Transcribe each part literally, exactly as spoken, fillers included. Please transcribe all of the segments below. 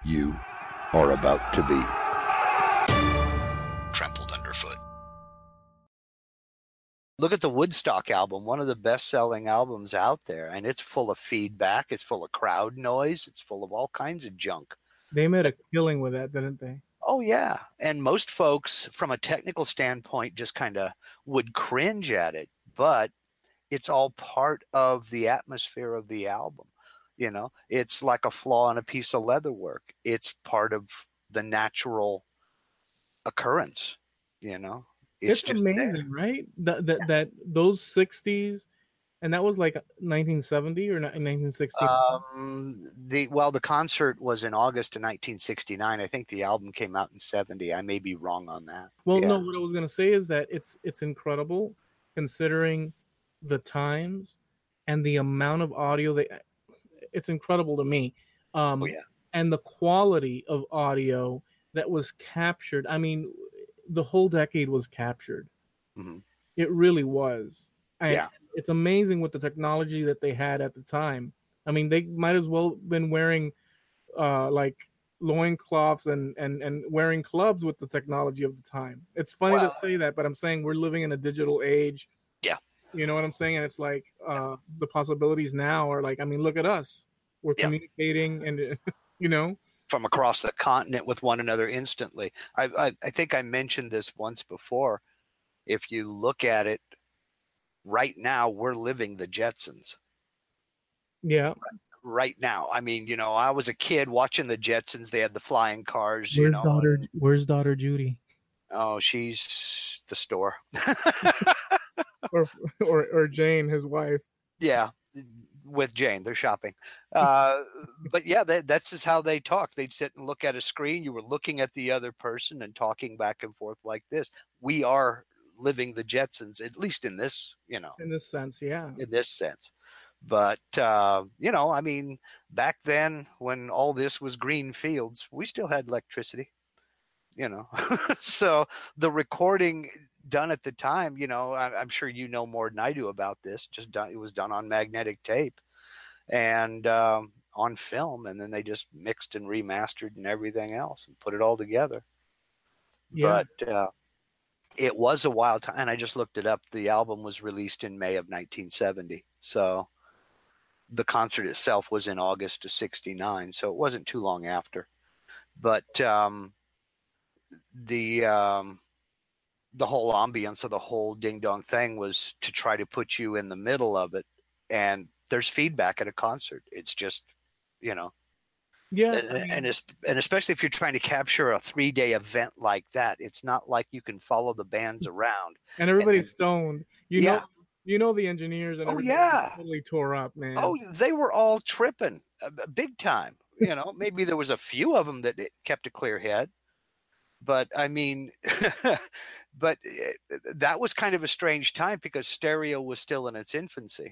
you are about to be trampled underfoot. Look at the Woodstock album, one of the best-selling albums out there, and it's full of feedback, it's full of crowd noise, it's full of all kinds of junk. They made a killing with that, didn't they? Oh, yeah. And most folks, from a technical standpoint, just kind of would cringe at it, but it's all part of the atmosphere of the album. You know, it's like a flaw on a piece of leather work. It's part of the natural occurrence, you know. It's, it's amazing, there. Right? That that, yeah. that those sixties, and that was like nineteen seventy or nineteen sixty. Um, the well, the concert was in August of nineteen sixty-nine. I think the album came out in seventy. I may be wrong on that. Well, yeah. no, what I was gonna say is that it's it's incredible considering the times and the amount of audio they. It's incredible to me, um, oh, yeah. and the quality of audio that was captured. I mean, the whole decade was captured. Mm-hmm. It really was. I, yeah. It's amazing with the technology that they had at the time. I mean, they might as well been wearing uh, like loincloths and, and, and wearing clubs with the technology of the time. It's funny well, to say that, but I'm saying we're living in a digital age. Yeah. You know what I'm saying? And it's like uh, the possibilities now are like, I mean, look at us. We're yeah. communicating and, you know. From across the continent with one another instantly. I, I I think I mentioned this once before. If you look at it right now, we're living the Jetsons. Yeah. Right, right now. I mean, you know, I was a kid watching the Jetsons. They had the flying cars. Where's you know. Daughter, and, where's daughter Judy? Oh, she's the store. or, or or Jane, his wife. Yeah. With Jane, they're shopping. Uh, but yeah, that, that's just how they talk. They'd sit and look at a screen. You were looking at the other person and talking back and forth like this. We are living the Jetsons, at least in this, you know. In this sense, yeah. In this sense. But, uh, you know, I mean, back then when all this was green fields, we still had electricity, you know. So the recording done at the time, you know, I, I'm sure you know more than I do about this. Just done, it was done on magnetic tape and um, on film, and then they just mixed and remastered and everything else and put it all together. Yeah. But uh, it was a wild time, and I just looked it up. The album was released in May of nineteen seventy, so the concert itself was in August of sixty-nine, so it wasn't too long after. But um, the um, the whole ambience of the whole ding dong thing was to try to put you in the middle of it. And there's feedback at a concert. It's just, you know, yeah. And, I mean, and, it's, and especially if you're trying to capture a three day event like that, it's not like you can follow the bands around. And everybody's and, stoned. You yeah. know, you know, the engineers and oh, everything yeah. totally tore up, man. Oh, they were all tripping uh, big time. You know, maybe there was a few of them that kept a clear head. But I mean, but that was kind of a strange time because stereo was still in its infancy.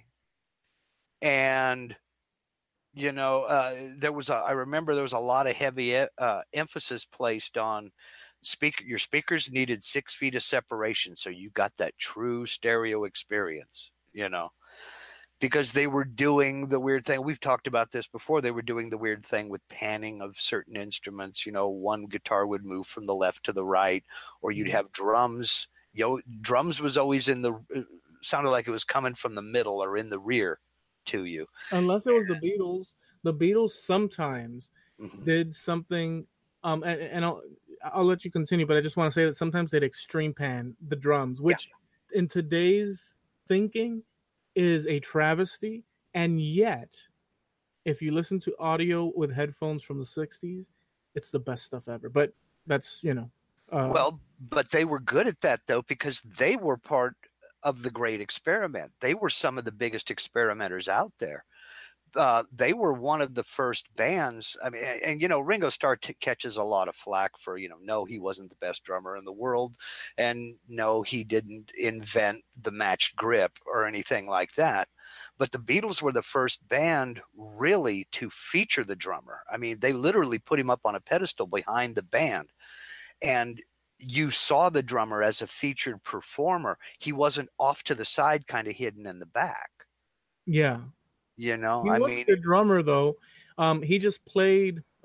And, you know, uh, there was a, I remember there was a lot of heavy uh, emphasis placed on speaker. Your speakers needed six feet of separation. So you got that true stereo experience, you know. Because they were doing the weird thing. We've talked about this before. They were doing the weird thing with panning of certain instruments. You know, one guitar would move from the left to the right, or you'd have drums. You know, drums was always in the, sounded like it was coming from the middle or in the rear to you. Unless it was the Beatles. The Beatles sometimes mm-hmm. did something, um, and, and I'll, I'll let you continue, but I just want to say that sometimes they'd extreme pan the drums, which yeah. in today's thinking, is a travesty, and yet if you listen to audio with headphones from the sixties, it's the best stuff ever. But that's, you know, uh, well, but they were good at that though, because they were part of the great experiment. They were some of the biggest experimenters out there. Uh, they were one of the first bands. I mean, and, and you know, Ringo Starr t- catches a lot of flack for, you know, no, he wasn't the best drummer in the world, and no, he didn't invent the matched grip or anything like that. But the Beatles were the first band really to feature the drummer. I mean, they literally put him up on a pedestal behind the band, and you saw the drummer as a featured performer. He wasn't off to the side, kind of hidden in the back. Yeah. You know, he I was mean, a drummer though. Um, he just played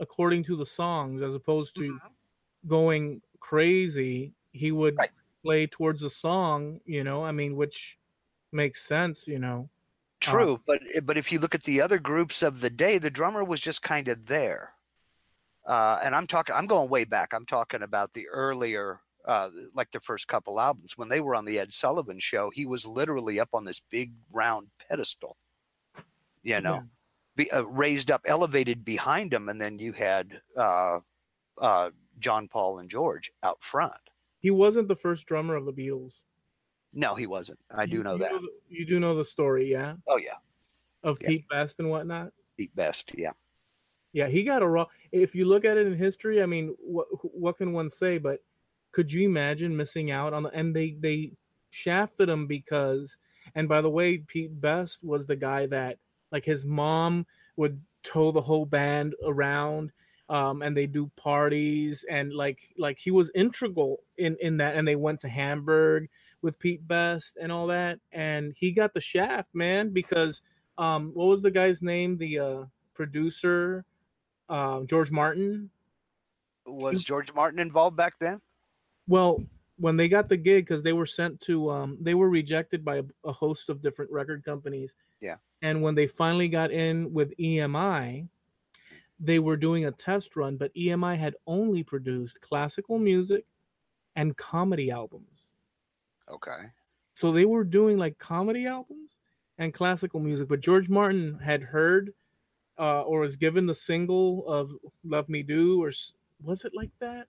according to the songs, as opposed to Mhm. going crazy. He would Right. play towards the song, you know. I mean, which makes sense, you know. Uh, True, but but if you look at the other groups of the day, the drummer was just kind of there. Uh, and I'm talking, I'm going way back. I'm talking about the earlier, uh, like the first couple albums when they were on the Ed Sullivan Show. He was literally up on this big round pedestal, you yeah. know, be, uh, raised up, elevated behind him, and then you had uh, uh, John, Paul, and George out front. He wasn't the first drummer of the Beatles. No, he wasn't. I do You, know you that. know the, you do know the story, yeah, Oh yeah, of yeah, Pete Best and whatnot. Pete Best. Yeah, Yeah, he got a raw. If you look at it in history, I mean, what what can one say? But could you imagine missing out on the? And they they shafted him because. And by the way, Pete Best was the guy that, like, his mom would tow the whole band around, um, and they do parties, and like like he was integral in in that. And they went to Hamburg with Pete Best and all that, and he got the shaft, man, because um, what was the guy's name? The uh, producer, uh, George Martin. He, was George Martin involved back then? well, when they got the gig, because they were sent to, um, they were rejected by a, a host of different record companies. Yeah. And when they finally got in with E M I, they were doing a test run, but E M I had only produced classical music and comedy albums. Okay. So they were doing like comedy albums and classical music, but George Martin had heard uh, or was given the single of Love Me Do, or was it like that?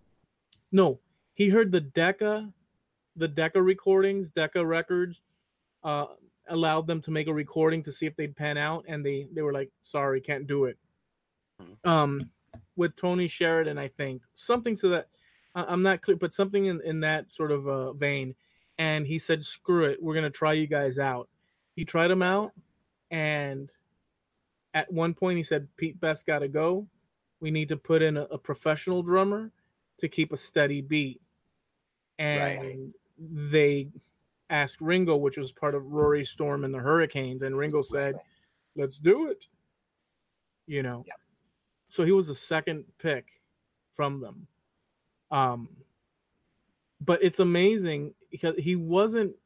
No, he heard the Decca, the Decca recordings, Decca Records, uh, allowed them to make a recording to see if they'd pan out, and they they were like, "Sorry, can't do it." Hmm. Um, with Tony Sheridan, I think something to that. I- I'm not clear, but something in in that sort of uh, vein. And he said, "Screw it, we're gonna try you guys out." He tried them out, and at one point he said, "Pete Best got to go. We need to put in a, a professional drummer to keep a steady beat." And Right. they asked Ringo, which was part of Rory Storm and the Hurricanes, and Ringo said, "Let's do it." You know, Yeah. so he was the second pick from them. Um, but it's amazing because he wasn't.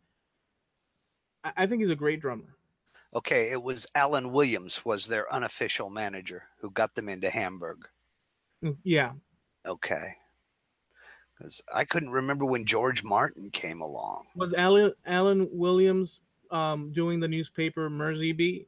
I I think he's a great drummer. Okay, it was Alan Williams was their unofficial manager who got them into Hamburg. Yeah, Okay. Because I couldn't remember when George Martin came along. was Alan Alan Williams um, doing the newspaper Mersey Beat?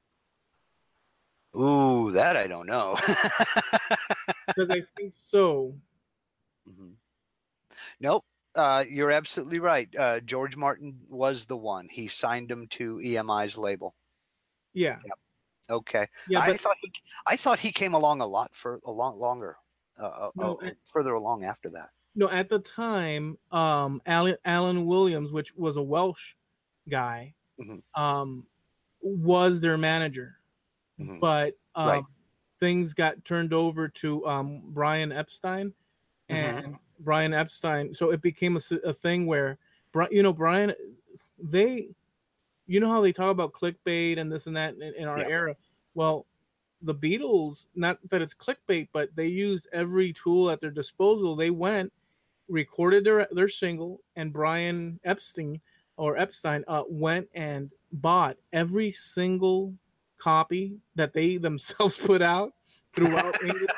Ooh, that I don't know. Because I think so. Mhm. Nope. Uh, you're absolutely right. Uh, George Martin was the one. He signed him to E M I's label. Yeah, Yep. Okay. yeah, I but thought he, I thought he came along a lot for a lot longer, uh, uh, no, uh, further along after that. no. At the time, um, Alan Alan Williams, which was a Welsh guy, Mhm. um, was their manager, Mhm. but um, Right. things got turned over to um, Brian Epstein, and Mhm. Brian Epstein. So it became a, s- a thing where, Bri- you know, Brian, they, you know how they talk about clickbait and this and that in, in our Yeah. era. Well, the Beatles, not that it's clickbait, but they used every tool at their disposal. They went, recorded their their single, and Brian Epstein or Epstein uh, went and bought every single copy that they themselves put out throughout England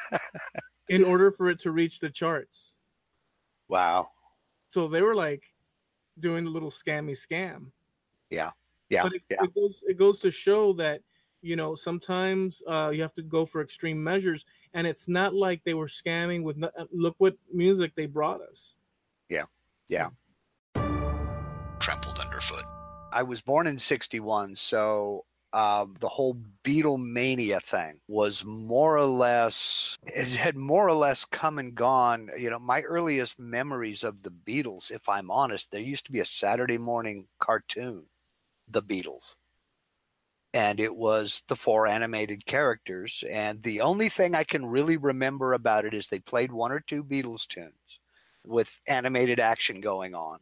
in order for it to reach the charts. Wow. So they were like doing a little scammy scam. Yeah. Yeah. But it, Yeah. it goes it goes to show that, you know, sometimes uh, you have to go for extreme measures, and it's not like they were scamming with no, look what music they brought us. Yeah. Yeah. Trampled underfoot. I was born in sixty-one, so um, the whole Beatlemania thing was more or less, it had more or less come and gone. You know, my earliest memories of the Beatles, if I'm honest, there used to be a Saturday morning cartoon, The Beatles. And it was the four animated characters. And the only thing I can really remember about it is they played one or two Beatles tunes with animated action going on.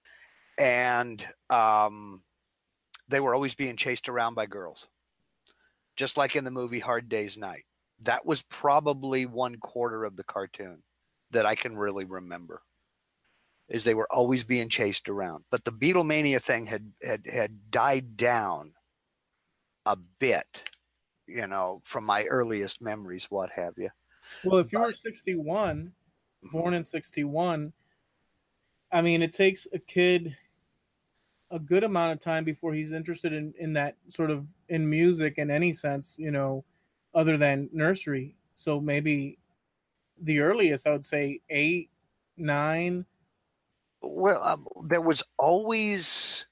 And um, they were always being chased around by girls, just like in the movie Hard Day's Night. that was probably one quarter of the cartoon that I can really remember, is they were always being chased around. But the Beatlemania thing had had had died down a bit, you know, from my earliest memories, what have you. Well, if you But, were sixty-one, born in sixty-one, I mean, it takes a kid a good amount of time before he's interested in, in that sort of in music in any sense, you know, other than nursery. So maybe the earliest, I would say eight, nine. well, um, there was always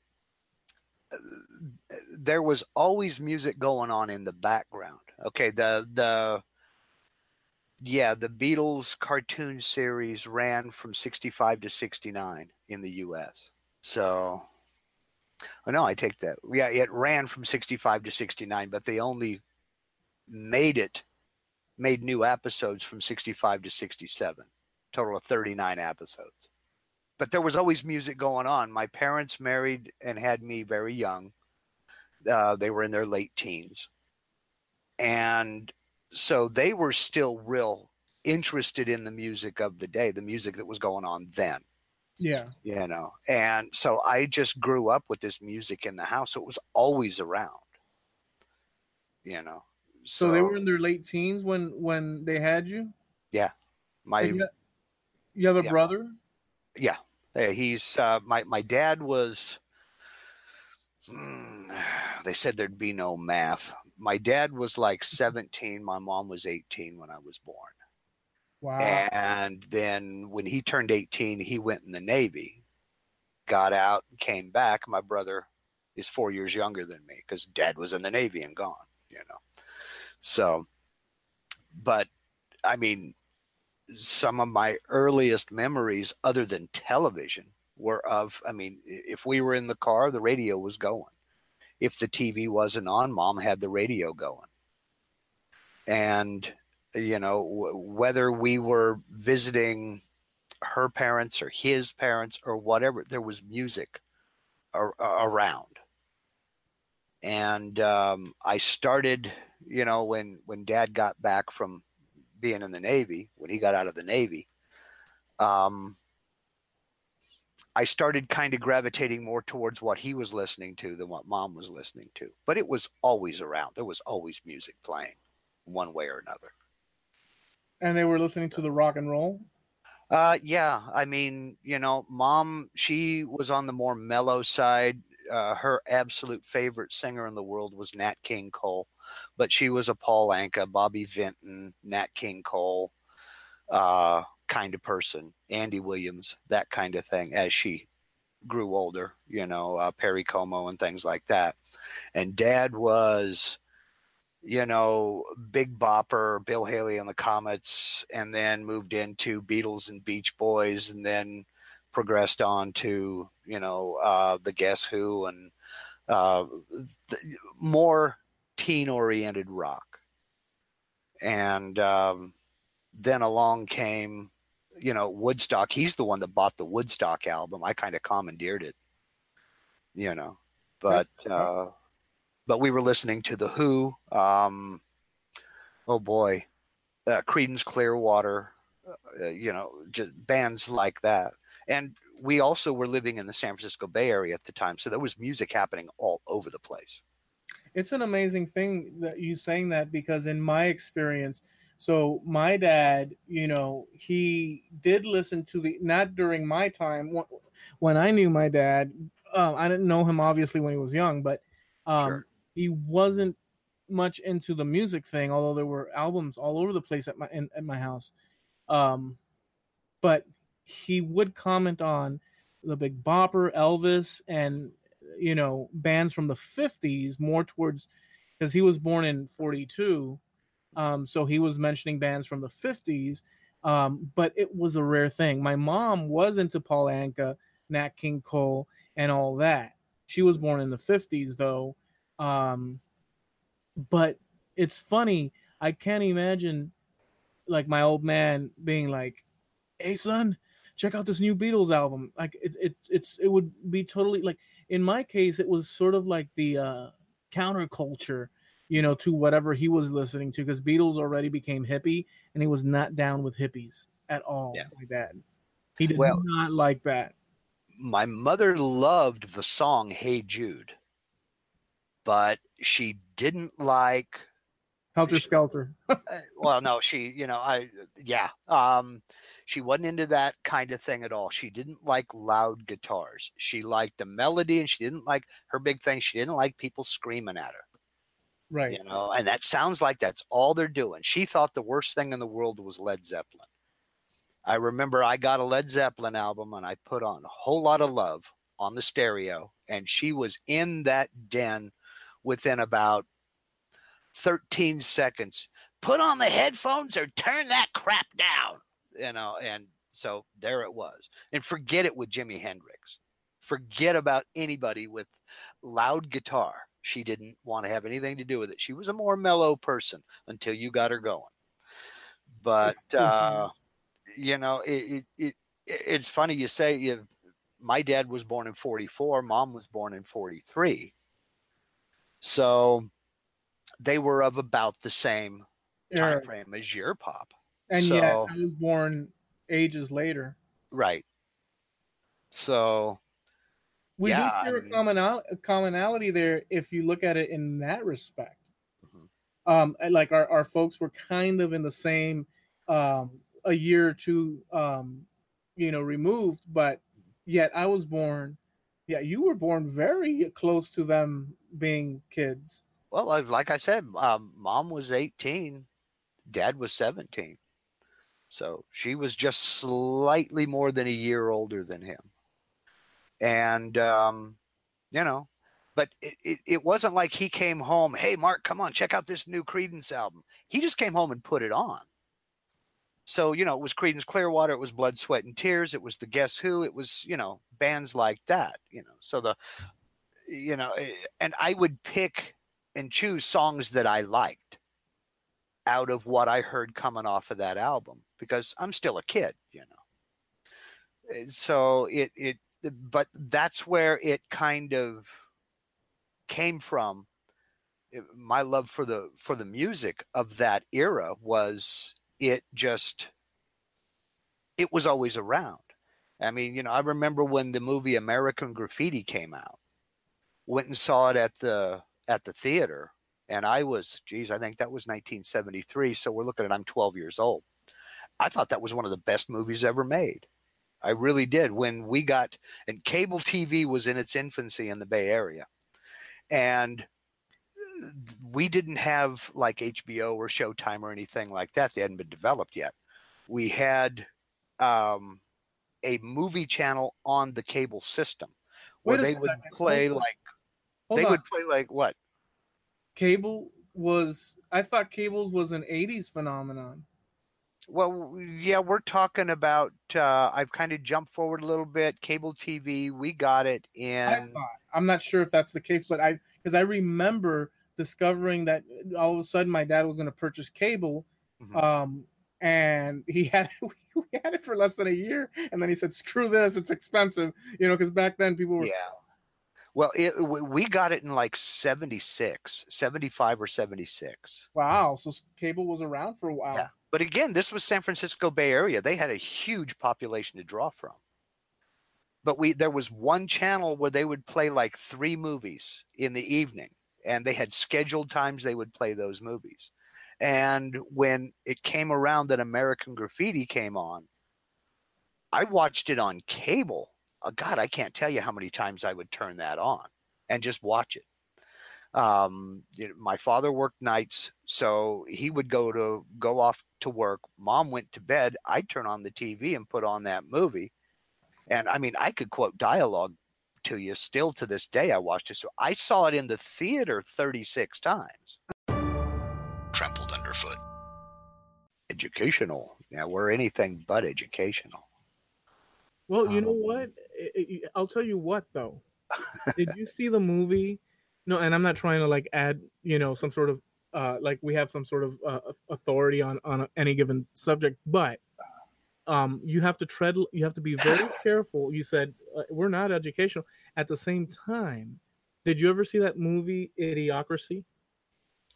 there was always music going on in the background. Okay, the the yeah, the Beatles cartoon series ran from sixty-five to sixty-nine in the U S. So, oh no, I take that. Yeah, it ran from sixty-five to sixty-nine, but they only made it, made new episodes from sixty-five to sixty-seven. Total of thirty-nine episodes. But there was always music going on. My parents married and had me very young. Uh, they were in their late teens. And so they were still real interested in the music of the day, the music that was going on then. Yeah. You know, and so I just grew up with this music in the house. So it was always around, you know. So, so they were in their late teens when, when they had you? Yeah. My, you, you have a yeah. brother? Yeah. He's, uh, my, my dad was, hmm, they said there'd be no math. My dad was like seventeen. My mom was eighteen when I was born. Wow. And then when he turned eighteen, he went in the Navy, got out, came back. My brother is four years younger than me because dad was in the Navy and gone, you know. So, but I mean, some of my earliest memories other than television were of, I mean, if we were in the car, the radio was going. If the T V wasn't on, mom had the radio going. And, you know, w- whether we were visiting her parents or his parents or whatever, there was music ar- around. And um, I started, you know, when, when dad got back from being in the Navy, when he got out of the Navy, um, I started kind of gravitating more towards what he was listening to than what mom was listening to. But it was always around. There was always music playing one way or another. And they were listening to the rock and roll? Uh, yeah. I mean, you know, mom, she was on the more mellow side. Uh, her absolute favorite singer in the world was Nat King Cole. But she was a Paul Anka, Bobby Vinton, Nat King Cole, uh, kind of person, Andy Williams, that kind of thing, as she grew older, you know, uh, Perry Como and things like that. And dad was, you know, Big Bopper, Bill Haley and the Comets, and then moved into Beatles and Beach Boys, and then progressed on to, you know, uh, the Guess Who and uh, the, more teen-oriented rock. And um, then along came, you know, Woodstock. He's the one that bought the Woodstock album. I kind of commandeered it, you know, but, uh, but we were listening to The Who. Um, oh boy, uh, Creedence Clearwater, uh, you know, just bands like that. And we also were living in the San Francisco Bay Area at the time. So there was music happening all over the place. It's an amazing thing that you saying that, because in my experience, so my dad, you know, he did listen to the, not during my time when I knew my dad. Um, I didn't know him obviously when he was young, but um, Sure. he wasn't much into the music thing, although there were albums all over the place at my in, at my house. Um, but he would comment on the Big Bopper, Elvis, and, you know, bands from the fifties, more towards, because he was born in forty-two. Um, so he was mentioning bands from the fifties, um, but it was a rare thing. My mom was into Paul Anka, Nat King Cole, and all that. She was born in the fifties, though. Um, but it's funny. I can't imagine, like, my old man being like, "Hey, son, check out this new Beatles album." Like, it, it it's it would be totally like, in my case, it was sort of like the uh, counterculture. you know, to whatever he was listening to, because Beatles already became hippie, and he was not down with hippies at all. Yeah. My dad, he did Well, not like that. my mother loved the song "Hey Jude," but she didn't like Helter she, Skelter. uh, well, no, she, you know, I, yeah, um, she wasn't into that kind of thing at all. She didn't like loud guitars. She liked the melody, and she didn't like her big thing. She didn't like people screaming at her. Right. You know, and that sounds like that's all they're doing. She thought the worst thing in the world was Led Zeppelin. I remember I got a Led Zeppelin album and I put on A Whole Lot of Love on the stereo, and she was in that den within about thirteen seconds. Put on the headphones or turn that crap down, you know, and so there it was. And forget it with Jimi Hendrix. Forget about anybody with loud guitar. She didn't want to have anything to do with it. She was a more mellow person until you got her going. But, uh, you know, it, it, it it's funny you say you, my dad was born in forty-four. Mom was born in forty-three. So they were of about the same time Yeah. frame as your pop. And so, yet I was born ages later. Right. So we yeah, do share I mean, a, commonal- a commonality there if you look at it in that respect. mm-hmm. Um, and like our, our folks were kind of in the same um, a year or two, um, you know, removed, but yet I was born. Yeah, you were born very close to them being kids. Well, like I said, um, Mom was eighteen, Dad was seventeen. So she was just slightly more than a year older than him. And, um, you know, but it, it, it wasn't like he came home, hey, Mark, come on, check out this new Creedence album. He just came home and put it on. So, you know, it was Creedence Clearwater, it was Blood, Sweat, and Tears, it was the Guess Who, it was, you know, bands like that, you know. So the, you know, and I would pick and choose songs that I liked out of what I heard coming off of that album, because I'm still a kid, you know. So it, it, but that's where it kind of came from. My love for the, for the music of that era was, it just, it was always around. I mean, you know, I remember when the movie American Graffiti came out, went and saw it at the, at the theater. And I was, geez, I think that was nineteen seventy-three. So we're looking at, I'm twelve years old. I thought that was one of the best movies ever made. I really did. When we got, and cable T V was in its infancy in the Bay Area. And we didn't have like H B O or Showtime or anything like that. They hadn't been developed yet. We had um, a movie channel on the cable system where they would second. play Hold like, Hold they on. would play like what? Cable was, I thought cables was an eighties phenomenon. Well, yeah, we're talking about, uh, I've kind of jumped forward a little bit. Cable T V, we got it in. I thought, I'm not sure if that's the case, but I, because I remember discovering that all of a sudden my dad was going to purchase cable, Mhm. um, and he had we had it for less than a year, and then he said, "Screw this, it's expensive," you know, because back then people were. Yeah. Well, it, we got it in like seventy-six, seventy-five or seventy-six. Wow, so cable was around for a while. Yeah. But again, this was San Francisco Bay Area. They had a huge population to draw from. But we there was one channel where they would play like three movies in the evening, and they had scheduled times they would play those movies. And when it came around that American Graffiti came on, I watched it on cable. Oh, God, I can't tell you how many times I would turn that on and just watch it. Um, you know, my father worked nights, so he would go to go off to work. Mom went to bed. I'd turn on the T V and put on that movie. And I mean, I could quote dialogue to you still to this day. I watched it. So I saw it in the theater thirty-six times. Trampled underfoot. Educational. Yeah, we're anything but educational. Well, you Um, know what? It- it- I'll tell you what, though. Did you see the movie? No, and I'm not trying to like add, you know, some sort of uh, like we have some sort of uh, authority on on any given subject, but um, you have to tread. You have to be very careful. You said uh, we're not educational. At the same time, did you ever see that movie Idiocracy?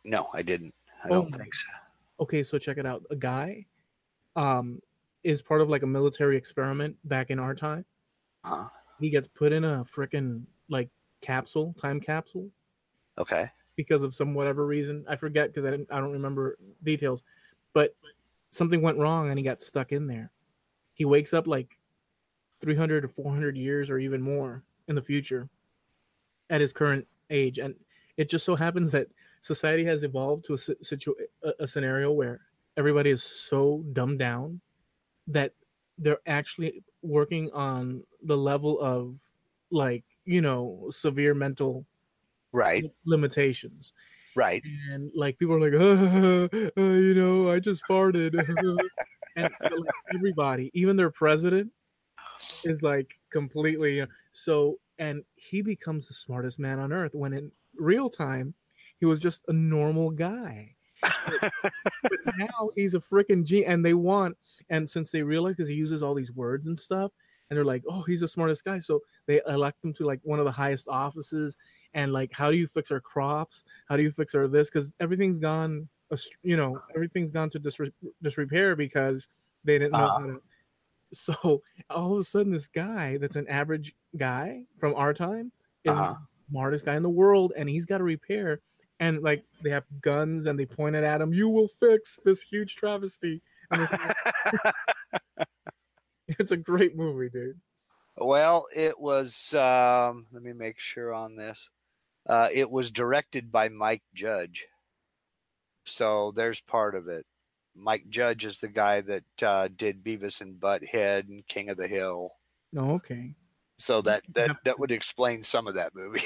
No, I didn't. I Oh, don't think so. okay. So check it out. A guy, um, is part of like a military experiment back in our time. Huh? He gets put in a freaking like capsule, time capsule, Okay. because of some whatever reason. I forget because I didn't. I don't remember details, but something went wrong and he got stuck in there. He wakes up like three hundred or four hundred years or even more in the future at his current age, and it just so happens that society has evolved to a, situ- a, a scenario where everybody is so dumbed down that they're actually working on the level of, like, you know, severe mental Right. limitations. Right. And like people are like, uh, uh, you know, I just farted. And so, like, everybody, even their president, is like completely, uh, so. And he becomes the smartest man on earth when in real time he was just a normal guy. But now he's a freaking G, and they want, and since they realize, because he uses all these words and stuff, and they're like, oh, he's the smartest guy, so they elect him to like one of the highest offices. And like, how do you fix our crops? How do you fix our this? Because everything's gone, you know, everything's gone to dis- disrepair because they didn't know Uh, how to. So all of a sudden, this guy that's an average guy from our time is uh-huh. the smartest guy in the world, and he's got to repair. And like, they have guns and they point it at him. You will fix this huge travesty. And it's, it's a great movie, dude. Well, it was. Um, let me make sure on this. Uh, it was directed by Mike Judge, so there's part of it. Mike Judge is the guy that uh, did Beavis and Butthead and King of the Hill. No, okay. So that that that would explain some of that movie.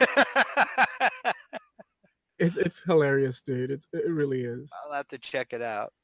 It's it's hilarious, dude. It's it really is. I'll have to check it out.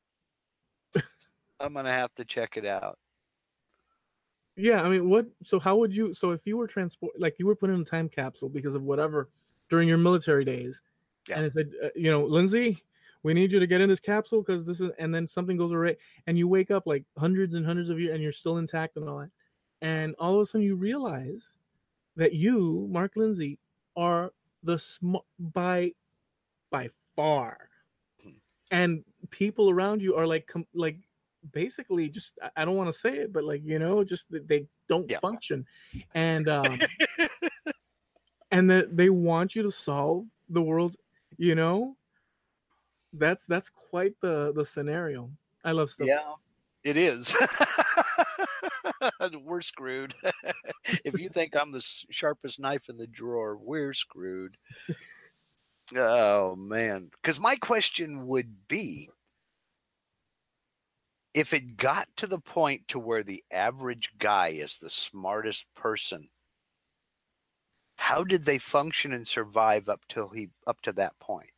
I'm gonna have to check it out. Yeah, I mean, what? So how would you? So if you were transport, like you were put in a time capsule because of whatever during your military days, Yeah. and it said, uh, you know, Lindsay, we need you to get in this capsule because this is, and then something goes awry, and you wake up like hundreds and hundreds of years, and you're still intact and all that, and all of a sudden you realize that you, Mark Lindsay, are the smart by by far, Hmm. and people around you are like com- like basically just, I don't want to say it, but like, you know, just they don't Yeah. function, and um and that they want you to solve the world, you know. That's that's quite the the scenario. I love stuff. Yeah, it is. We're screwed. If you think I'm the sharpest knife in the drawer, we're screwed. Oh man, because my question would be, if it got to the point to where the average guy is the smartest person, how did they function and survive up till he up to that point?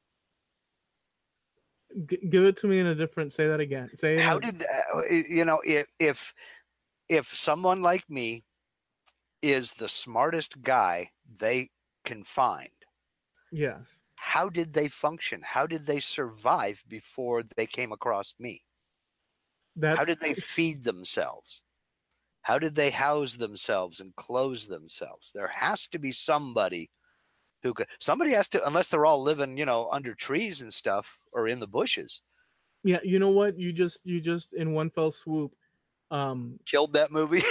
G- give it to me in a different, say that again, say it How in, did uh, you know if if if someone like me is the smartest guy they can find, yes, how did they function? How did they survive before they came across me? that's How did they feed themselves? How did they house themselves and clothe themselves? There has to be somebody who could, somebody has to, unless they're all living, you know, under trees and stuff or in the bushes. yeah, you know what, you just you just in one fell swoop, um Killed that movie.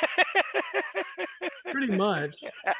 pretty much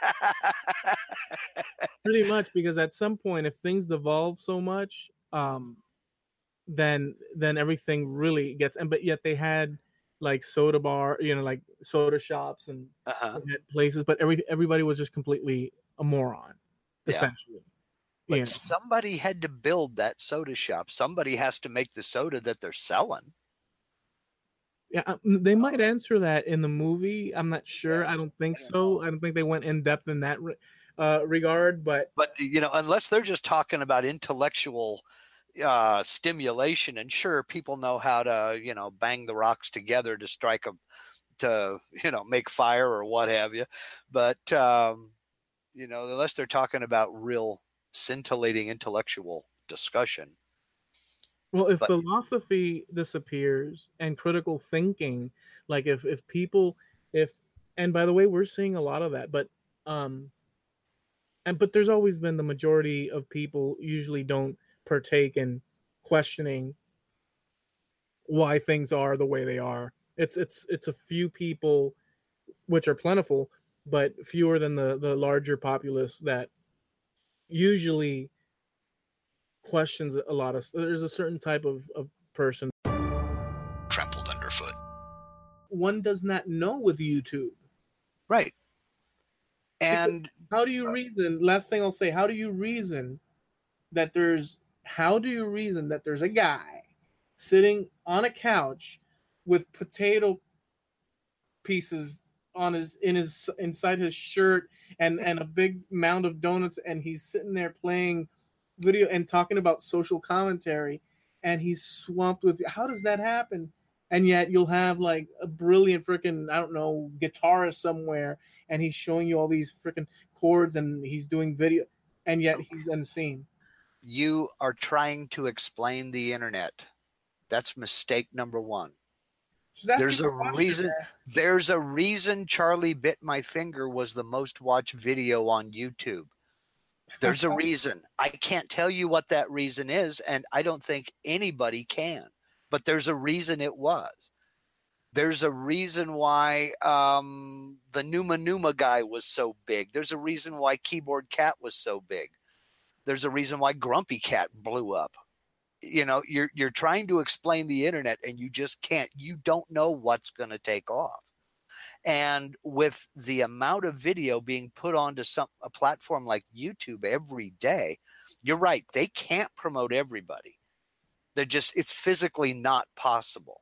pretty much because at some point, if things devolve so much, um then then everything really gets, and but yet they had like soda bar, you know, like soda shops, and Uh-huh. they had places, but every everybody was just completely a moron, Yeah. essentially. But You know? somebody had to build that soda shop. Somebody has to make the soda that they're selling. Yeah, um, they might answer that in the movie. I'm not sure. Yeah, I don't think I don't so. know. I don't think they went in depth in that re- uh, regard. But But, you know, unless they're just talking about intellectual uh, stimulation, and sure, people know how to, you know, bang the rocks together to strike them, to, you know, make fire or what have you. But, um, you know, unless they're talking about real scintillating intellectual discussion. well, if But philosophy disappears and critical thinking, like if if people, if, and by the way, we're seeing a lot of that. But um, and but there's always been the majority of people usually don't partake in questioning why things are the way they are. It's it's it's a few people, which are plentiful, but fewer than the the larger populace that usually questions a lot of. There's a certain type of, of person. Trampled underfoot. One does not know with YouTube. Right. And how do you reason? Last thing I'll say, how do you reason that there's how do you reason that there's a guy sitting on a couch with potato pieces on his in his inside his shirt and and a big mound of donuts, and he's sitting there playing video and talking about social commentary, and he's swamped with, how does that happen? And yet you'll have like a brilliant freaking, I don't know, guitarist somewhere, and he's showing you all these freaking chords and he's doing video, and yet he's unseen. You are trying to explain the internet. That's mistake number one. There's a reason. There's a reason Charlie Bit My Finger was the most watched video on YouTube. There's a reason. I can't tell you what that reason is, and I don't think anybody can. But there's a reason it was. There's a reason why um, the Numa Numa guy was so big. There's a reason why Keyboard Cat was so big. There's a reason why Grumpy Cat blew up. You know, you're you're trying to explain the internet, and you just can't. You don't know what's going to take off. And with the amount of video being put onto some a platform like YouTube every day, you're right. They can't promote everybody. They're just, it's physically not possible.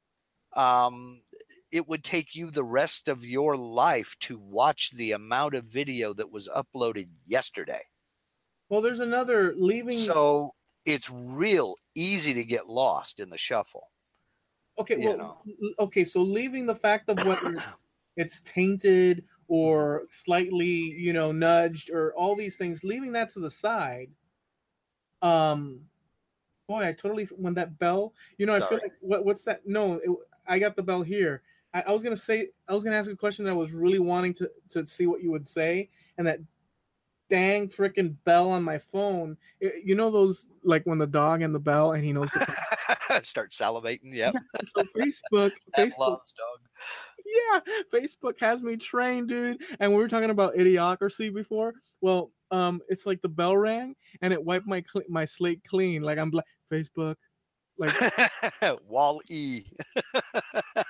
Um, it would take you the rest of your life to watch the amount of video that was uploaded yesterday. Well, there's another leaving. So it's real easy to get lost in the shuffle. Okay. Well, know. okay. So leaving the fact of whether it's tainted or slightly, you know, nudged or all these things, leaving that to the side. Um, Boy, I totally, when that bell, you know, I Sorry. feel like, what, what's that? No, it, I got the bell here. I, I was going to say, I was going to ask a question that I was really wanting to, to see what you would say. And that dang freaking bell on my phone. It, you know, those, like when the dog and the bell and he knows to start salivating. Yep. Yeah. So Facebook, Facebook, loves dog. Yeah. Facebook has me trained, dude. And we were talking about idiocracy before. Well, um, it's like the bell rang and it wiped my cl- my slate clean. Like I'm black. Facebook, like Wall E. I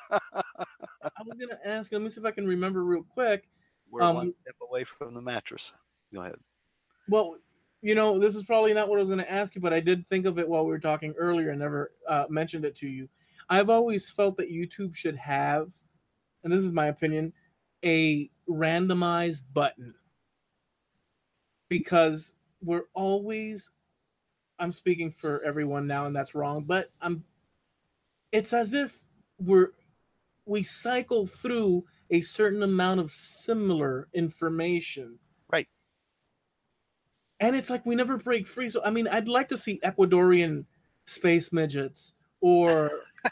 was gonna ask. Let me see if I can remember real quick. We're um, one step away from the mattress. Go ahead. Well, you know, this is probably not what I was gonna ask you, but I did think of it while we were talking earlier and never uh, mentioned it to you. I've always felt that YouTube should have, and this is my opinion, a randomized button. Because we're always, I'm speaking for everyone now, and that's wrong, but I'm, it's as if we're, we cycle through a certain amount of similar information. Right. And it's like we never break free. So, I mean, I'd like to see Ecuadorian space midgets or...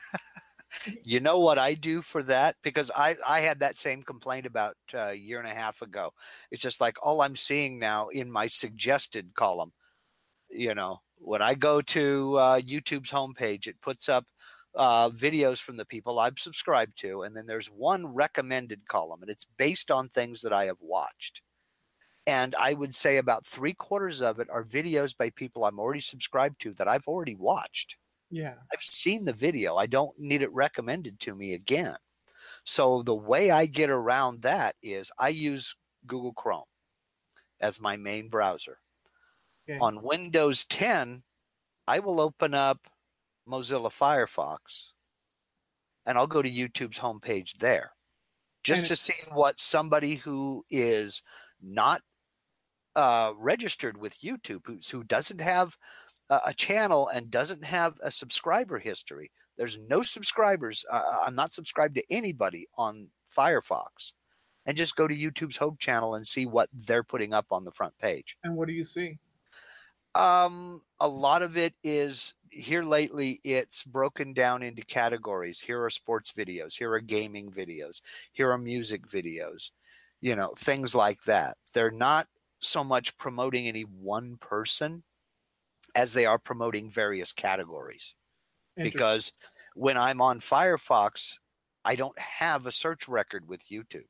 You know what I do for that? Because I, I had that same complaint about uh, a year and a half ago. It's just like all I'm seeing now in my suggested column, you know, when I go to uh, YouTube's homepage, it puts up uh, videos from the people I've subscribed to. And then there's one recommended column, and it's based on things that I have watched. And I would say about three quarters of it are videos by people I'm already subscribed to that I've already watched. Yeah. I've seen the video. I don't need it recommended to me again. So the way I get around that is I use Google Chrome as my main browser. Okay. On Windows ten, I will open up Mozilla Firefox and I'll go to YouTube's homepage there just to see what somebody who is not uh, registered with YouTube, who, who doesn't have a channel and doesn't have a subscriber history. There's no subscribers. Uh, I'm not subscribed to anybody on Firefox. And just go to YouTube's home channel and see what they're putting up on the front page. And what do you see? Um, a lot of it is here lately. It's broken down into categories. Here are sports videos. Here are gaming videos. Here are music videos. You know, things like that. They're not so much promoting any one person as they are promoting various categories. Because when I'm on Firefox, I don't have a search record with YouTube.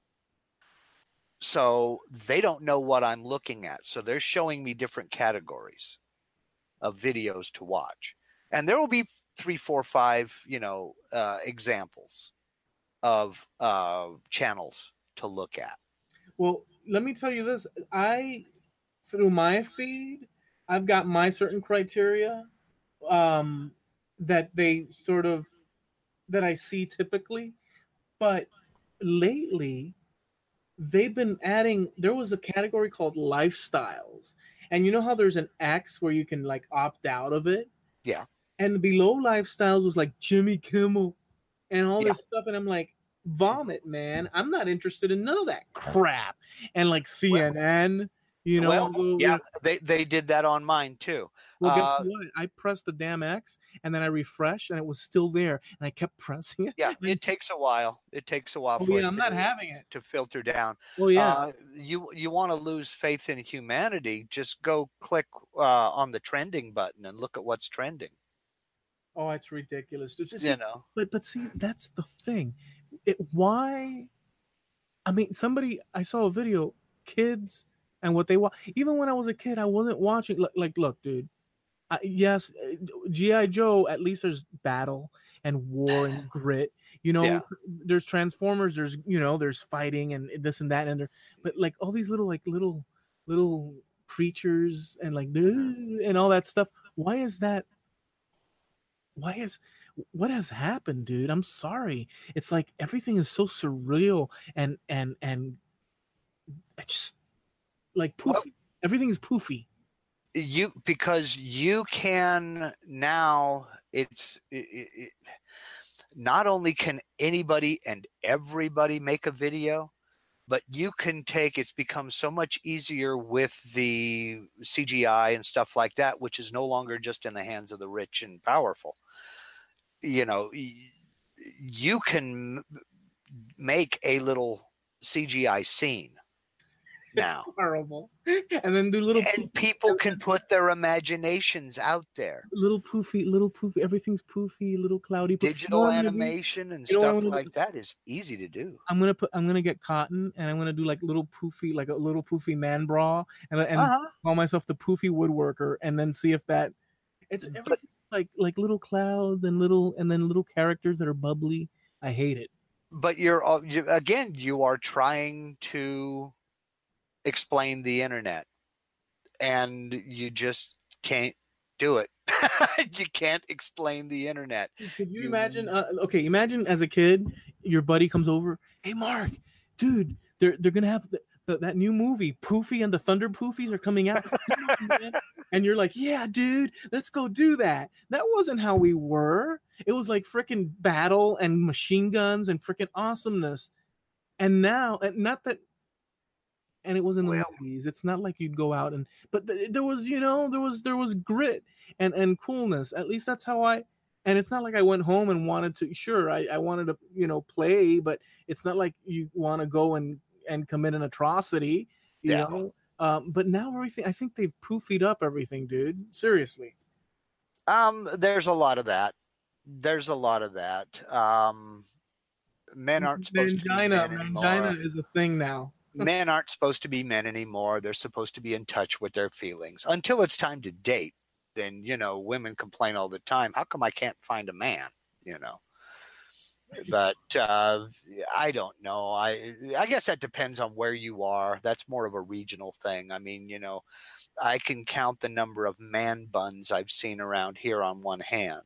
So they don't know what I'm looking at. So they're showing me different categories of videos to watch. And there will be three, four, five, you know, uh, examples of uh, channels to look at. Well, let me tell you this. I, through my feed, I've got my certain criteria um, that they sort of, that I see typically. But lately, they've been adding, there was a category called lifestyles. And you know how there's an X where you can like opt out of it? Yeah. And below lifestyles was like Jimmy Kimmel and all Yeah. this stuff. And I'm like, vomit, man. I'm not interested in none of that crap. And like C N N, you know. Well, go, yeah, they, they did that on mine too. Well, guess uh, what? I pressed the damn X and then I refreshed and it was still there. And I kept pressing it. Yeah, it takes a while. It takes a while Oh, for yeah, it I'm to, not having it. to filter down. Oh, yeah. Uh, you you want to lose faith in humanity, just go click uh, on the trending button and look at what's trending. Oh, it's ridiculous. It's just, You know. But but see, that's the thing. It, why? I mean, somebody, I saw a video, kids and what they watch. Even when I was a kid, I wasn't watching. Like, like look, dude. I, yes, G I. Joe, at least there's battle and war and grit. You know, Yeah. there's Transformers, there's, you know, there's fighting and this and that. And there, but like all these little, like little, little creatures and like, and all that stuff. Why is that? Why is, what has happened, dude? I'm sorry. It's like everything is so surreal and, and, and it's just like poofy. Well, everything is poofy. You, because you can now, it's it, it, not only can anybody and everybody make a video, but you can take, it's become so much easier with the C G I and stuff like that, which is no longer just in the hands of the rich and powerful. You know, you can make a little C G I scene now. It's horrible. And then do little and people can put their imaginations out there. Little poofy, little poofy, everything's poofy, little cloudy. Digital animation and stuff like that is easy to do. I'm gonna put, I'm gonna get cotton and I'm gonna do like little poofy, like a little poofy man bra, and and uh-huh. call myself the poofy woodworker, and then see if that. It's everything but, like like little clouds and little and then little characters that are bubbly. I hate it. But you're you, again, you are trying to explain the internet, and you just can't do it. You can't explain the internet. Could you, you imagine? Uh, okay, imagine as a kid, your buddy comes over. Hey, Mark, dude, they're they're gonna have the, the, that new movie, Poofy and the Thunder Poofies are coming out, and you're like, yeah, dude, let's go do that. That wasn't how we were. It was like freaking battle and machine guns and freaking awesomeness. And now, and not that. And it was in the well, movies. It's not like you'd go out and, but th- there was, you know, there was, there was grit and, and coolness. At least that's how I, and it's not like I went home and wanted to, sure, I, I wanted to, you know, play, but it's not like you want to go and, and commit an atrocity, you yeah. know? Um, but now everything, I think they've poofied up everything, dude. Seriously. Um, there's a lot of that. There's a lot of that. Um, men aren't supposed Mangina, to be men anymore. Mangina is a thing now. Men aren't supposed to be men anymore. They're supposed to be in touch with their feelings until it's time to date. Then, you know, women complain all the time. How come I can't find a man? You know, but uh, I don't know. I I guess that depends on where you are. That's more of a regional thing. I mean, you know, I can count the number of man buns I've seen around here on one hand.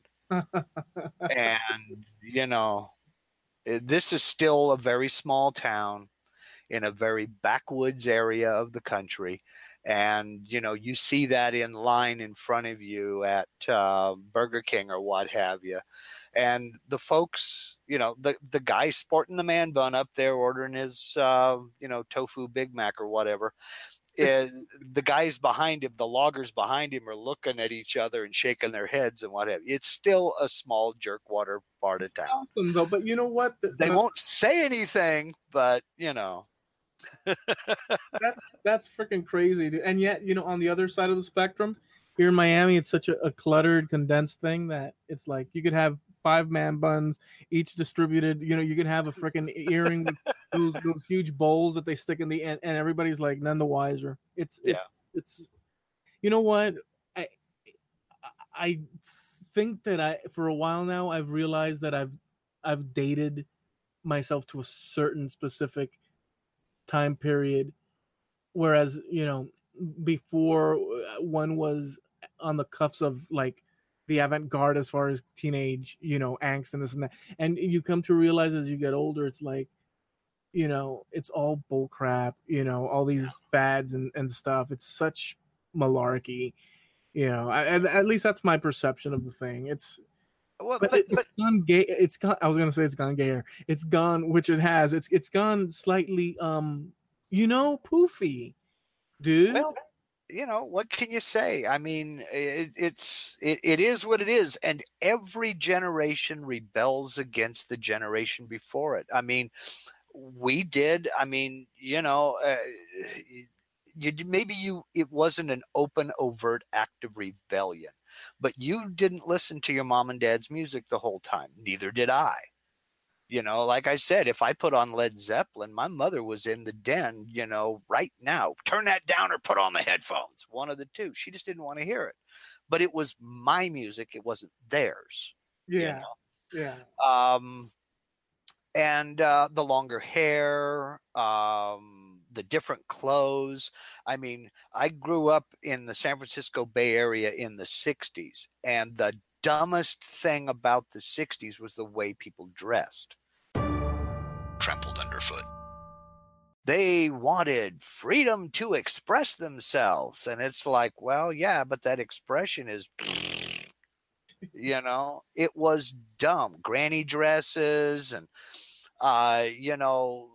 And, you know, this is still a very small town in a very backwoods area of the country. And, you know, you see that in line in front of you at uh, Burger King or what have you. And the folks, you know, the, the guy sporting the man bun up there ordering his, uh, you know, tofu Big Mac or whatever. Is, the guys behind him, the loggers behind him are looking at each other and shaking their heads and what have you. It's still a small jerkwater part of town. Awesome, though. But you know what? The, they uh, won't say anything, but, you know. That's that's freaking crazy, dude. And yet, you know, on the other side of the spectrum, here in Miami, it's such a, a cluttered, condensed thing that it's like you could have five man buns, each distributed. You know, you could have a freaking earring with those, those huge bowls that they stick in the end, and everybody's like none the wiser. It's it's Yeah. it's. You know what? I I think that I for a while now I've realized that I've I've dated myself to a certain specific time period, whereas you know before one was on the cuffs of like the avant-garde as far as teenage you know angst and this and that, and you come to realize as you get older it's like you know it's all bull crap, you know all these fads and, and stuff. It's such malarkey, you know I, at, at least that's my perception of the thing. It's Well, but, but, it, but it's gone gay. It's gone. I was gonna say it's gone gayer. It's gone, which it has. It's it's gone slightly, um, you know, poofy, dude. well, you know, what can you say? I mean, it, it's it, it is what it is, and every generation rebels against the generation before it. I mean, we did. I mean, you know, uh, you maybe you it wasn't an open, overt act of rebellion, but you didn't listen to your mom and dad's music the whole time. Neither did I. You know, like I said, if I put on Led Zeppelin, my mother was in the den, you know, right now, turn that down or put on the headphones, one of the two. She just didn't want to hear it. But it was my music, it wasn't theirs. Yeah, You yeah. know? Um, and uh, the longer hair, um, the different clothes. I mean, I grew up in the San Francisco Bay Area in the sixties, and the dumbest thing about the sixties was the way people dressed. Trampled underfoot. They wanted freedom to express themselves. And it's like, well, yeah, but that expression is, you know, it was dumb. Granny dresses and, uh, you know,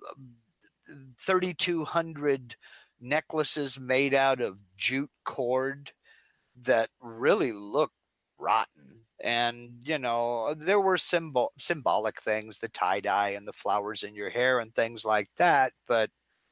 thirty-two hundred necklaces made out of jute cord that really looked rotten. And you know there were symbol symbolic things, the tie-dye and the flowers in your hair and things like that, but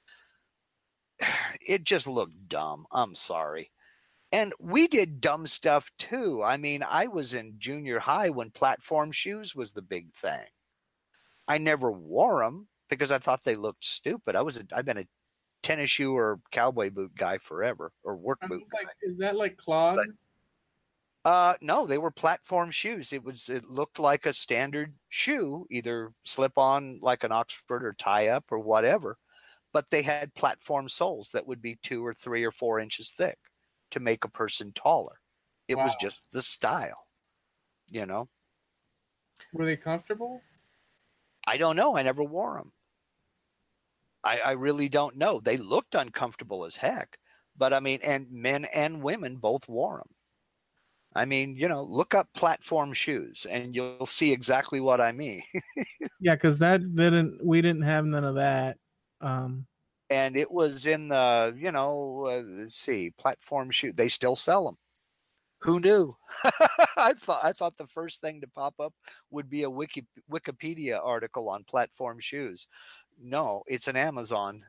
it just looked dumb. I'm sorry. And we did dumb stuff too. I mean, I was in junior high when platform shoes was the big thing. I never wore them because I thought they looked stupid. I was a, I've been a tennis shoe or cowboy boot guy forever, or work I boot mean, guy. like, is that like clogs? But, Uh, no, they were platform shoes. It was, it looked like a standard shoe, either slip on like an Oxford or tie up or whatever, but they had platform soles that would be two or three or four inches thick to make a person taller. It Wow. was just the style, you know? Were they comfortable? I don't know. I never wore them. I, I really don't know. They looked uncomfortable as heck, but I mean, and men and women both wore them. I mean, you know, look up platform shoes and you'll see exactly what I mean. Yeah, because that didn't. We didn't have none of that. Um, And it was in the, you know, uh, let's see, platform shoe. They still sell them. Who knew? I thought I thought the first thing to pop up would be a Wiki, Wikipedia article on platform shoes. No, it's an Amazon.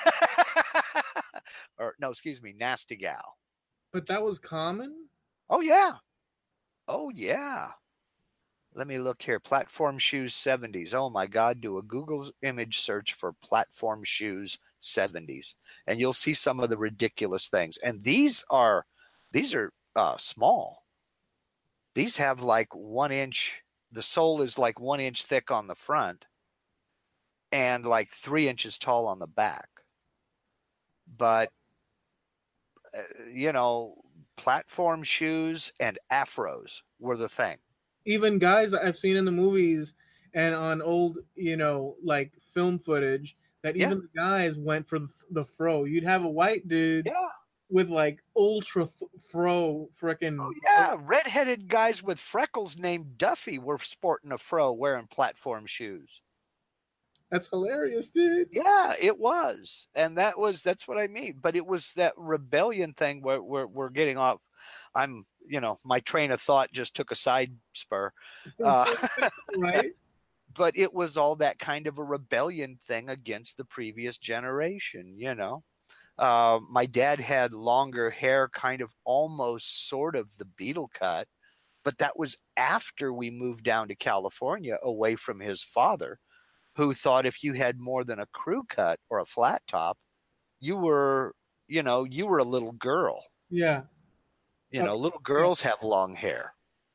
Or no, excuse me, Nasty Gal. but that was common. Oh yeah. Oh yeah. Let me look here. Platform shoes seventies. Oh my God. Do a Google image search for platform shoes seventies. And you'll see some of the ridiculous things. And these are, these are uh, small. These have like one inch. The sole is like one inch thick on the front and like three inches tall on the back. But, uh, you know, platform shoes and afros were the thing. Even guys I've seen in the movies and on old, you know, like film footage, that Yeah. even the guys went for the, the fro. You'd have a white dude Yeah. with like ultra f- fro freaking. Oh, yeah. Redheaded guys with freckles named Duffy were sporting a fro wearing platform shoes. That's hilarious, dude. Yeah, it was. And that was, that's what I mean. But it was that rebellion thing where we're, we're getting off. I'm, you know, my train of thought just took a side spur. Uh, Right? but it was all that kind of a rebellion thing against the previous generation, you know. Uh, my dad had longer hair, kind of almost sort of the Beatle cut, but that was after we moved down to California away from his father, who thought if you had more than a crew cut or a flat top, you were, you know, you were a little girl. Yeah. You know, little girls have long hair.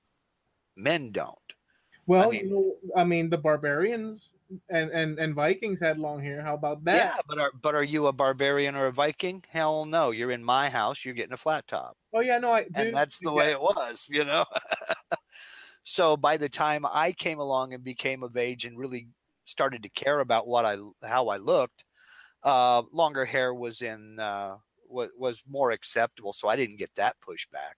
Men don't. Well, I mean, you know, I mean, the barbarians and, and, and Vikings had long hair. How about that? yeah, but are but are you a barbarian or a Viking? Hell no. You're in my house. You're getting a flat top. Oh yeah, no, I. Dude, and that's the yeah. way it was, you know. So by the time I came along and became of age and really started to care about what I how I looked, uh, longer hair was in uh, was was more acceptable. So I didn't get that pushback.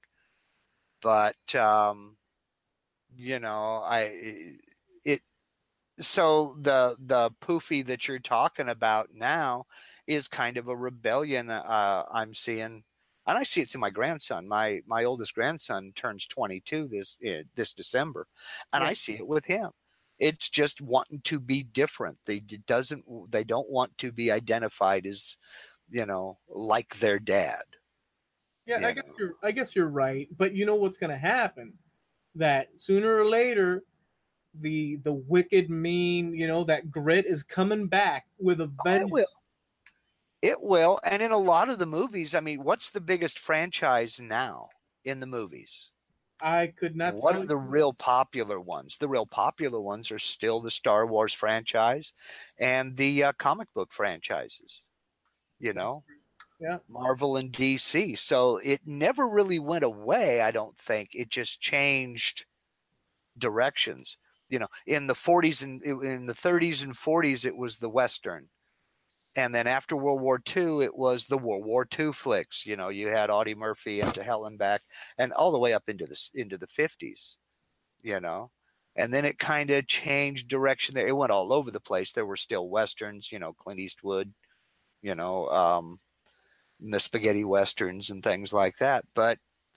But um, you know, I it so the the poofy that you're talking about now is kind of a rebellion. Uh, I'm seeing. And I see it through my grandson. My my oldest grandson turns twenty-two this uh, this December, and Yeah. I see it with him. It's just wanting to be different. They doesn't they don't want to be identified as, you know, like their dad. Yeah, You I guess know. you're. I guess you're right. But you know what's going to happen? That sooner or later, the the wicked, mean, you know, that grit is coming back with a It vengeance. will. It will. And in a lot of the movies, I mean, what's the biggest franchise now in the movies? I could not. What tell are the you. real popular ones? The real popular ones are still the Star Wars franchise and the uh, comic book franchises, you know, Yeah. Marvel and D C. So it never really went away, I don't think. It just changed directions. You know, in the forties and in the thirties and forties, it was the Western. And then after World War Two, it was the World War Two flicks. You know, you had Audie Murphy and To Hell and Back, and all the way up into the into the fifties. You know, and then it kind of changed direction. There, it went all over the place. There were still westerns. You know, Clint Eastwood. You know, um, the spaghetti westerns and things like that. But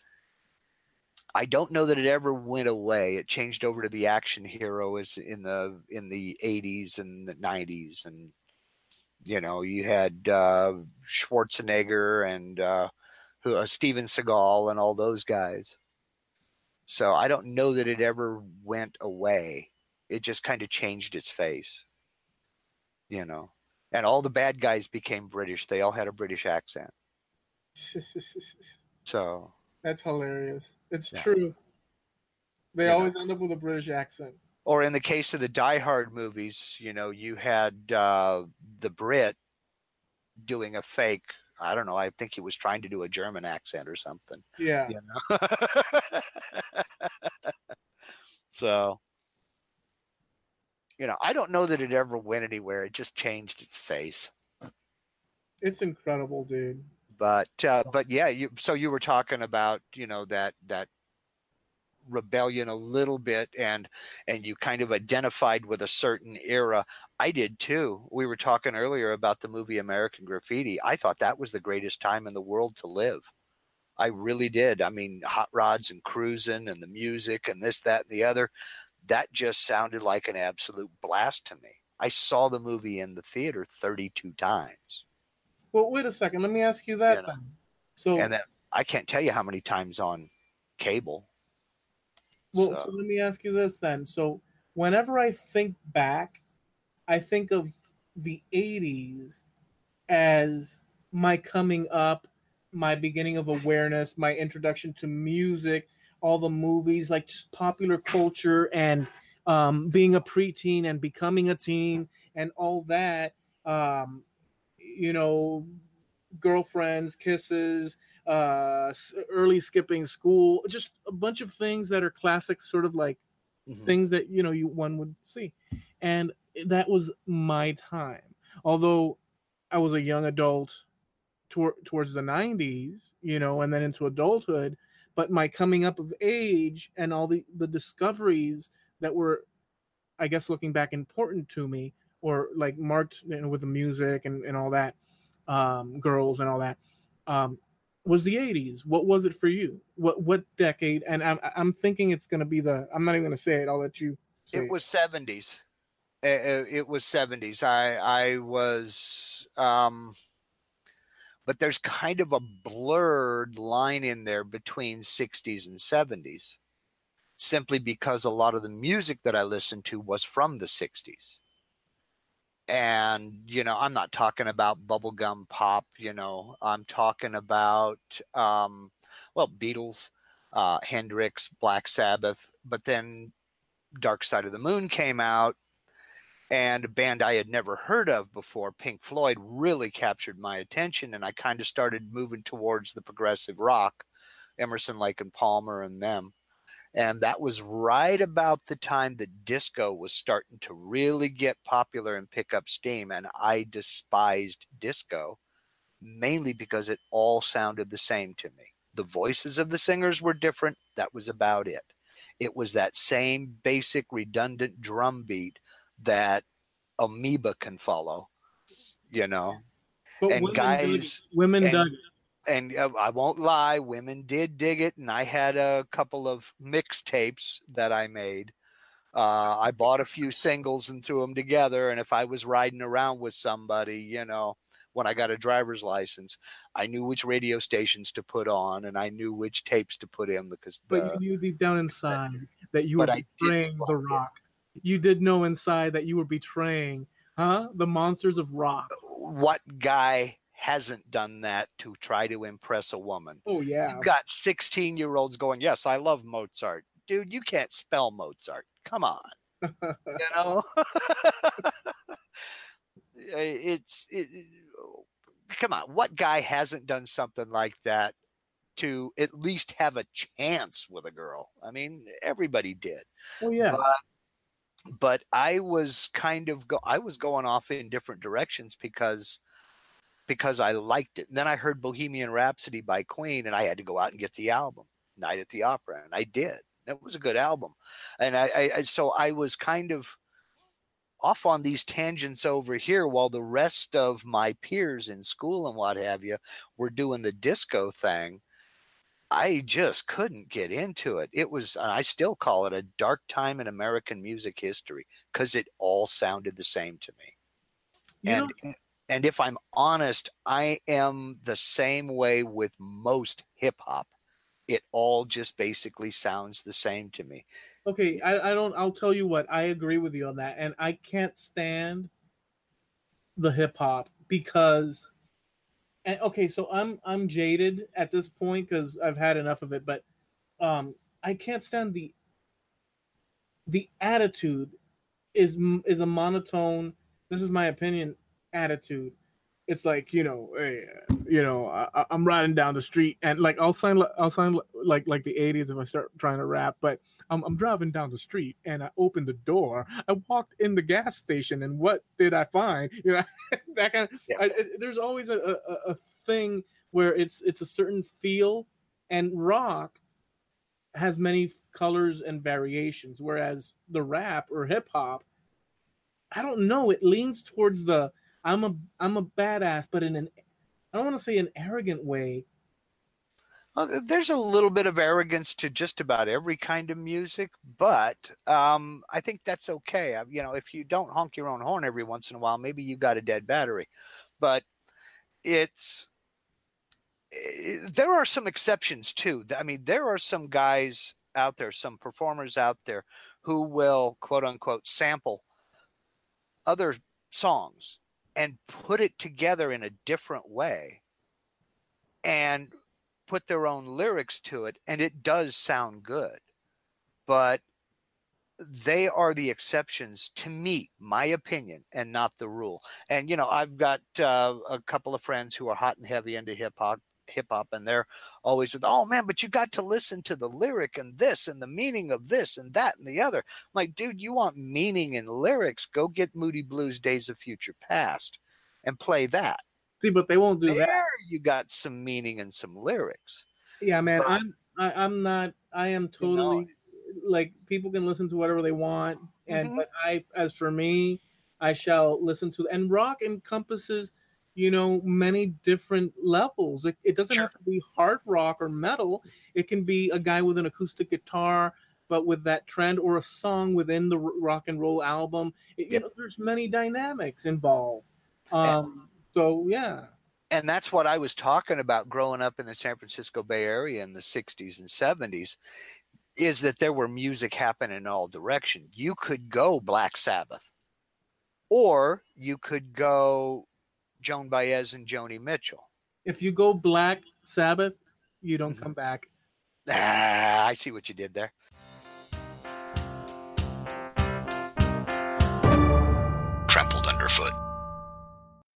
I don't know that it ever went away. It changed over to the action hero is in the in the eighties and the nineties and. You know, you had uh, Schwarzenegger and uh, who, uh, Steven Seagal and all those guys. So I don't know that it ever went away. It just kind of changed its face, you know. And all the bad guys became British. They all had a British accent. So That's hilarious. It's yeah. true. They You always know. end up with a British accent. Or in the case of the Die Hard movies, you know, you had uh, the Brit doing a fake, I don't know, I think he was trying to do a German accent or something. Yeah. You know? So, you know, I don't know that it ever went anywhere. It just changed its face. It's incredible, dude. But uh, but yeah, you so you were talking about, you know, that that rebellion a little bit, and and you kind of identified with a certain era. I did too. We were talking earlier about the movie American Graffiti. I thought that was the greatest time in the world to live. I really did. I mean, hot rods and cruising and the music and this, that, and the other. That just sounded like an absolute blast to me. I saw the movie in the theater thirty-two times. Well, wait a second. Let me ask you that You know. then. So, And then I can't tell you how many times on cable. well, So- so let me ask you this then. So, whenever I think back, I think of the eighties as my coming up, my beginning of awareness, my introduction to music, all the movies, like just popular culture, and um, being a preteen and becoming a teen, and all that. Um, you know, girlfriends, kisses, uh, early skipping school, just a bunch of things that are classics, sort of like Mhm. things that, you know, you one would see. And that was my time. Although I was a young adult tor- towards the nineties, you know, and then into adulthood, but my coming up of age and all the, the discoveries that were, I guess, looking back, important to me, or like marked, you know, with the music and, and all that, um, girls and all that, um, was the eighties. What was it for you? What what decade? And I'm I'm thinking it's gonna be the. I'm not even gonna say it. I'll let you say It was seventies. It, it was seventies. I I was, um, but there's kind of a blurred line in there between sixties and seventies, simply because a lot of the music that I listened to was from the sixties. And, you know, I'm not talking about bubblegum pop, you know, I'm talking about, um, well, Beatles, uh, Hendrix, Black Sabbath, but then Dark Side of the Moon came out, and a band I had never heard of before, Pink Floyd, really captured my attention. And I kind of started moving towards the progressive rock, Emerson, Lake and Palmer and them. And that was right about the time that disco was starting to really get popular and pick up steam. And I despised disco, mainly because it all sounded the same to me. The voices of the singers were different. That was about it. It was that same basic redundant drum beat that amoeba can follow, you know. But and women guys, dug, women and, dug it. and uh, I won't lie, women did dig it, and I had a couple of mixtapes that I made. Uh, I bought a few singles and threw them together, and if I was riding around with somebody, you know, when I got a driver's license, I knew which radio stations to put on, and I knew which tapes to put in because. But The, you knew deep down inside that you were but I betraying didn't the like it. rock. You did know inside that you were betraying, huh? The monsters of rock. What guy hasn't done that to try to impress a woman? Oh yeah. You've got sixteen year olds going, yes, I love Mozart. Dude, you can't spell Mozart. Come on. You know? it's it, it, come on. What guy hasn't done something like that to at least have a chance with a girl? I mean, everybody did. Oh yeah. But, but I was kind of go I was going off in different directions because because I liked it. And then I heard Bohemian Rhapsody by Queen, and I had to go out and get the album, Night at the Opera, and I did. It was a good album. And I, I so I was kind of off on these tangents over here while the rest of my peers in school and what have you were doing the disco thing. I just couldn't get into it. It was, I still call it a dark time in American music history because it all sounded the same to me. You and know, and if I'm honest, I am the same way with most hip hop. It all just basically sounds the same to me. okay, I, I don't I'll tell you what, I agree with you on that. And I can't stand the hip hop because and okay, so I'm I'm jaded at this point because I've had enough of it, but um I can't stand the the attitude is is a monotone, this is my opinion, attitude. It's like, you know, hey, you know, I, I'm riding down the street and like I'll sign, I'll sign like like the eighties if I start trying to rap. But I'm, I'm driving down the street and I opened the door. I walked in the gas station and what did I find? You know, that kind of. Yeah. I, there's always a, a, a thing where it's it's a certain feel, and rock has many colors and variations, whereas the rap or hip hop, I don't know, it leans towards the I'm a I'm a badass, but in an I don't want to say an arrogant way. Well, there's a little bit of arrogance to just about every kind of music, but um, I think that's okay. You know, if you don't honk your own horn every once in a while, maybe you got a dead battery. But it's it, there are some exceptions too. I mean, there are some guys out there, some performers out there who will quote unquote sample other songs and put it together in a different way and put their own lyrics to it, and it does sound good. But they are the exceptions to me, my opinion, and not the rule. And, you know, I've got uh, a couple of friends who are hot and heavy into hip hop, hip hop, and they're always with, oh man, but you got to listen to the lyric and this and the meaning of this and that and the other. I'm like, dude, you want meaning and lyrics? Go get Moody Blues Days of Future Past and play that. See, but they won't do there that. You got some meaning and some lyrics. Yeah, man, But, I'm I, I'm not. I am totally, you know, like people can listen to whatever they want, and mm-hmm. but I, as for me, I shall listen to. And rock encompasses, you know, many different levels. It, it doesn't Sure. have to be hard rock or metal. It can be a guy with an acoustic guitar but with that trend, or a song within the rock and roll album. It, you Yep. know, there's many dynamics involved. Um, so yeah. And that's what I was talking about growing up in the San Francisco Bay Area in the sixties and seventies, is that there were music happening in all directions. You could go Black Sabbath, or you could go Joan Baez and Joni Mitchell. If you go Black Sabbath, you don't Mhm. come back. Ah, I see what you did there.